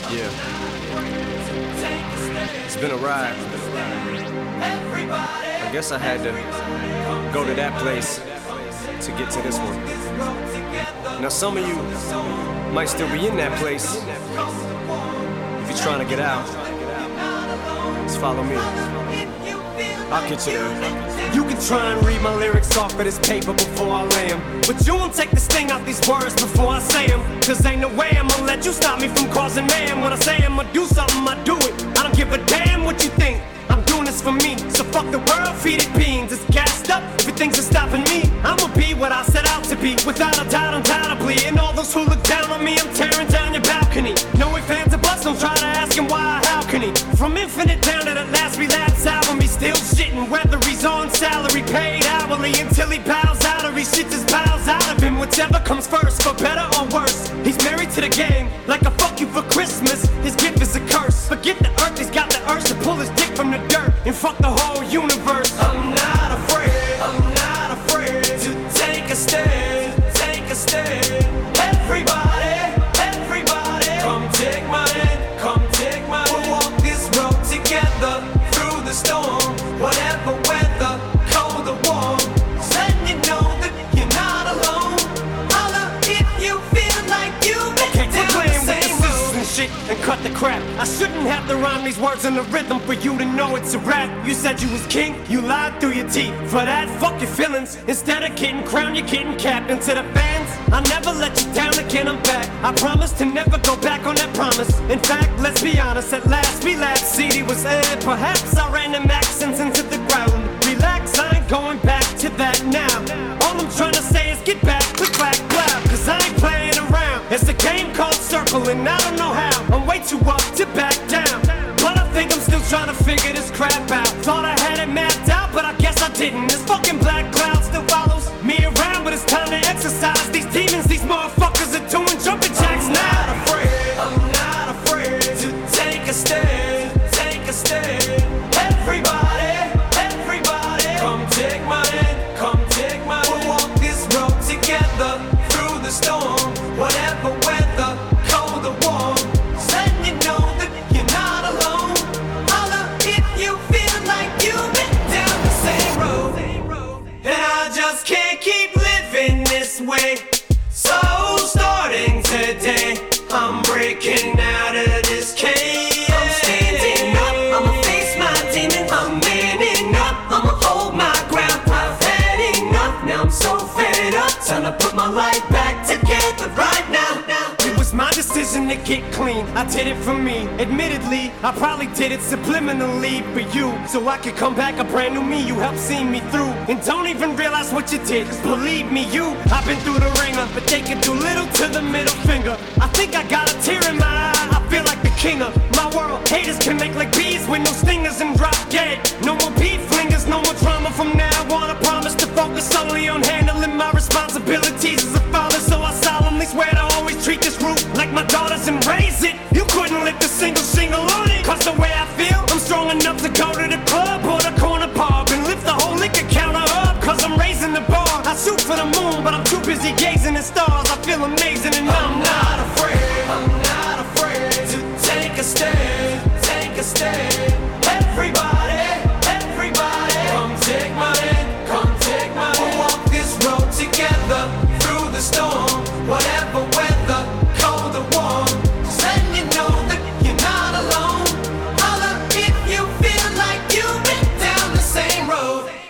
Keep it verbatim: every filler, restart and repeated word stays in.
Yeah. It's been a ride. I guess I had to go to that place to get to this one. Now some of you might still be in that place. If you're trying to get out, just follow me. I'll get you there. You can try and read my lyrics off of this paper before I lay them, but you won't take the sting out these words before I say them. Cause ain't no way I'ma let you stop me from causing mayhem. When I say I'ma do something, I do it. I don't give a damn what you think. I'm doing this for me, so fuck the world, feed it beans. It's gassed up, everything's just stopping me. I'ma be what I set out to be, without a doubt, undoubtedly. And all those who look down on me, I'm tearing down your balcony. No ifs, ands, or buts, don't try to ask him why, how can he? From Infinite down to the last relapse album, he's still shitting. Whether he's on salary, paid hourly, until he bows out or he shits his bowels out of him. Whichever comes first, for better or worse. He's married to the game, like a fuck you for Christmas. His gift is a curse. Forget the earth, he's got the urge to pull his dick from the dirt and fuck the whole universe. I'm not afraid, I'm not afraid to take a stand, take a stand. Everybody, everybody, come take my hand, come take my hand. We'll walk this road together through the storm, whatever weather, cold or warm. Letting you know that you're not alone. Holla if you feel like you've been okay, down the same road and shit and cut the crap. I shouldn't have to rhyme these words in the rhythm for you to know it's a rap. You said you was king, you lied through your teeth. For that, fuck your feelings. Instead of getting crowned, you're getting capped. And to the fans, I never let you down again, I'm back. I promise to never go back on that promise. In fact, let's be honest, at last we laughed. C D was aired, perhaps I ran them accents into the ground. Relax, I ain't going back to that now. All I'm trying to say is get back, click back, clap. Cause I ain't playing around. It's a game called Circle and I don't know how. I'm way too up to back down, but I think I'm still trying to figure this crap out. Thought I had it mapped out, but I guess I didn't. This fucking black cloud still follows me around, but it's time to exercise these demons. These motherfuckers are doing jumping jacks now. I'm not afraid, I'm not afraid to take a stand, take a stand. Everybody, everybody, come take my hand, come take my hand. We'll walk this road together through the storm, whatever weather, cold or warm. Letting you know that you're not alone. Holla if you feel like you've been down the same road. And I just can't keep living this way. So starting today, I'm breaking out of this cage. I'm standing up, I'ma face my demons. I'm manning up, I'ma hold my ground. I've had enough, now I'm so fed up. Time to put my life back together right now. now. It was my decision to get clean, I did it for me. Admittedly, I probably did it subliminally for you, so I could come back a brand new me. You helped see me through, and don't even realize what you did. Cause believe me, you, I've been through the ringer, but they can do little to the middle finger. I think I got a tear in my eye, I feel like the king of my world. Haters can make like bees with no stingers and drop dead. No more beef flingers, no more drama from now on. I promise to focus solely on handling my responsibilities as a father. So I solemnly swear to always treat this roof like my daughters and raise it. You couldn't lift a single shingle on it. Cause the way I feel, I'm strong enough to go to the club or the corner pub and lift the whole liquor counter up. Cause I'm raising the bar. I shoot for the moon, but I'm too busy gazing at stars. I feel amazing and I'm not